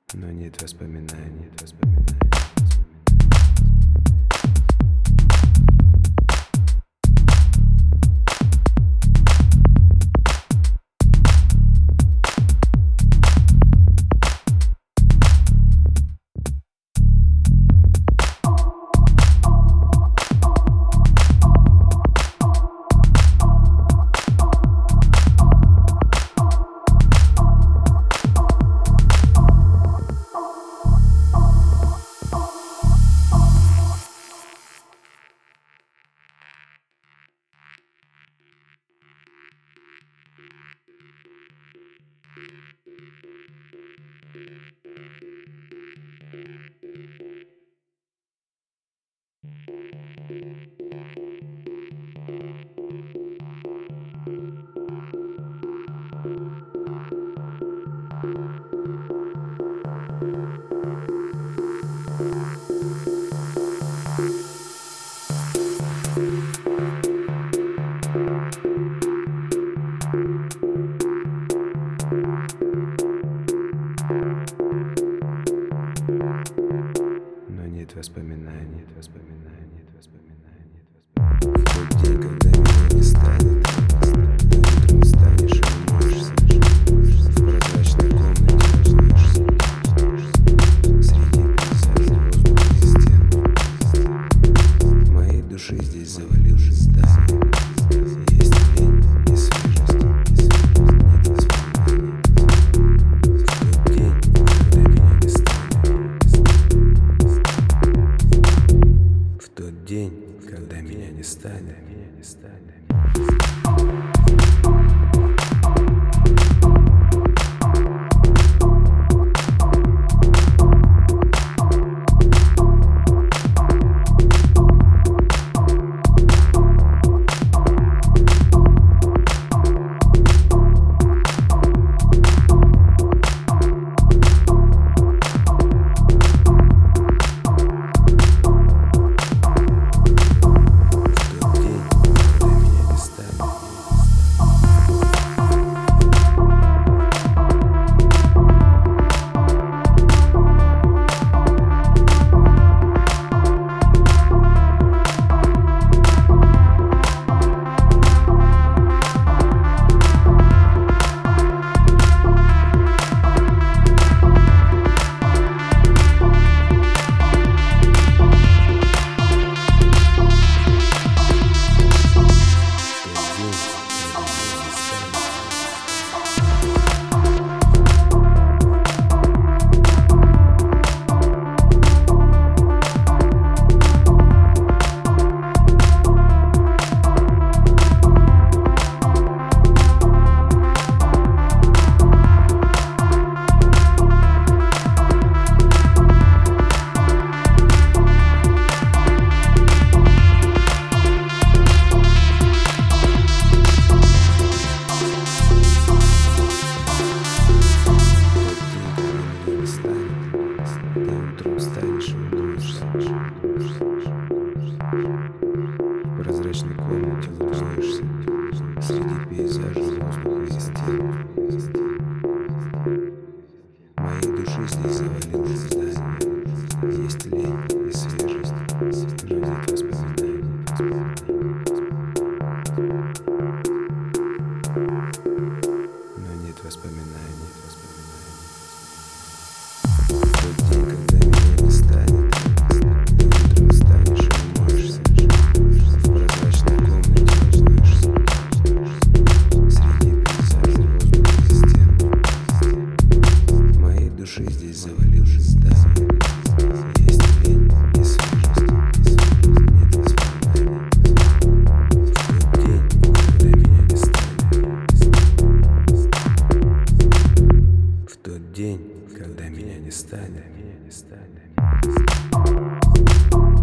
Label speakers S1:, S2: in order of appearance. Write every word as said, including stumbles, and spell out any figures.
S1: Но нет воспоминаний, нет воспоминаний. Но нет воспоминаний, нет воспоминаний, нет воспоминаний, нет воспоминаний. В тот день, когда меня не станет, утром встанешь и умоешься, в прозрачной комнате узнаешься, среди пейзажей, воздуха и стен. Моей души здесь завалилось здание. Есть лень и свежесть, нет воспоминаний. В тот день, когда меня не станет, в тот день, когда меня не станет, меня не станет. В прозрачной комнате ложишься среди пейзажей, воздуха и стен. Моей души здесь завалилось здание. Есть лень и свежесть, но нет воспоминаний. Но нет воспоминаний, нет воспоминаний. В тот день, когда меня не станет, утром встанешь и умоешься, в прозрачной комнате ложишься, среди пейзажей, воздуха и стен. Моей души здесь завалилось здание. Есть лень и свежесть, нет воспоминаний. В тот день, когда меня не станет, в тот день, когда меня не станет, меня не станет.